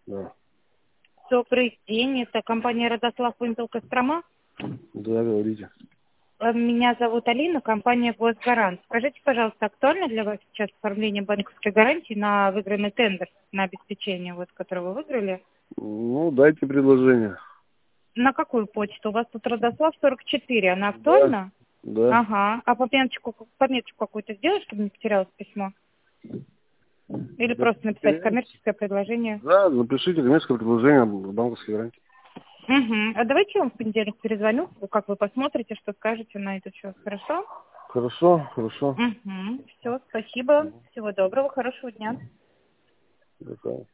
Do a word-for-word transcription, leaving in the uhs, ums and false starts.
Да. Добрый день, это компания «Родослав Вымпел Кострома». Да, говорите. Э, Меня зовут Алина, компания «Госгарант». Скажите, пожалуйста, актуально для вас сейчас оформление банковской гарантии на выигранный тендер, на обеспечение, вот, который вы выиграли? Ну, дайте предложение. На какую почту? У вас тут Родослав сорок четыре, она Да. актуальна? Да. Ага. А пометочку, пометочку какую-то сделать, чтобы не потерялось письмо? Или Да, просто написать потеряется. коммерческое предложение? Да, запишите коммерческое предложение банковской гарантии. Угу. А давайте я вам в понедельник перезвоню, как вы посмотрите, что скажете на это все. Хорошо? Хорошо, хорошо. Угу. Все, спасибо. Всего доброго, хорошего дня. До свидания.